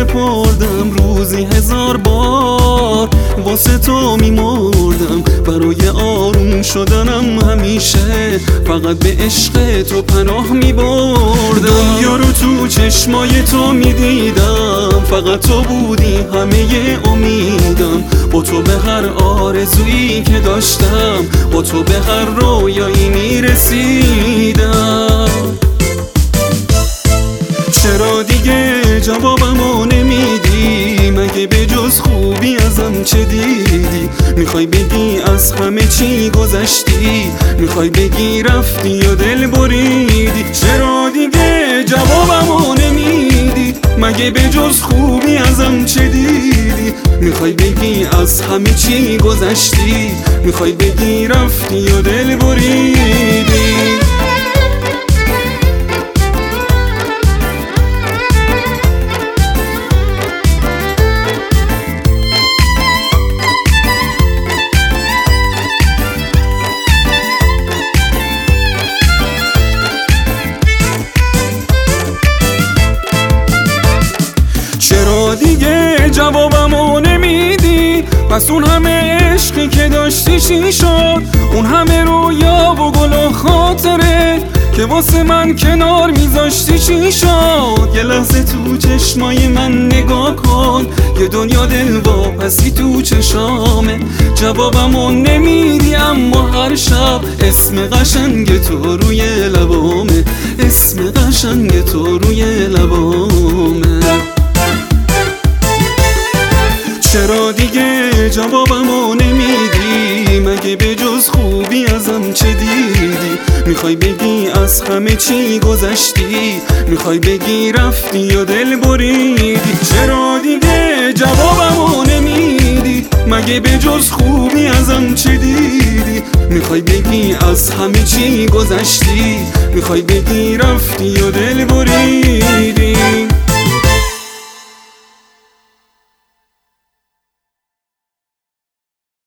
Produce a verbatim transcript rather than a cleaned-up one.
سپردم روزی هزار بار واسه تو میمردم، برای آروم شدنم همیشه فقط به عشق تو پناه میبردم. دنیا رو تو چشمای تو میدیدم، فقط تو بودی همه امیدم. با تو به هر آرزویی که داشتم، با تو به هر رویایی میرسیدم. چرا دیگه جوابمو نمیدی؟ مگه به جز خوبی ازم چه دیدی؟ میخوای بگی از همه چی گذشتی؟ میخوای بگی رفتی یا دل بریدی؟ چرا دیگه جوابمو نمیدی؟ مگه به جز خوبی ازم چه دیدی؟ میخوای بگی از همه چی گذشتی؟ میخوای بگی رفتی یا دل بریدی؟ چرا دیگه جوابمو نمیدی؟ پس اون همه عشقی که داشتی چی شد؟ اون همه رویا و گل و خاطره که واسه من کنار میذاشتی چی شد؟ یه لحظه تو چشمای من نگاه کن، یه دنیا دل واپسی تو چشامه. جوابمو نمیدی اما هر شب اسم قشنگ تو روی لبامه، اسم قشنگ تو روی لبامه. چرا دیگه جوابمو نمیدی؟ مگه به جز خوبی ازم چه دیدی؟ میخوای بگی از همه چی گذشتی؟ میخوای بگی رفتی یا دل بریدی؟ چرا دیگه جوابمو نمیدی؟ مگه به جز خوبی ازم چه دیدی؟ میخوای بگی از همه چی گذشتی؟ میخوای بگی رفتی یا دل بریدی؟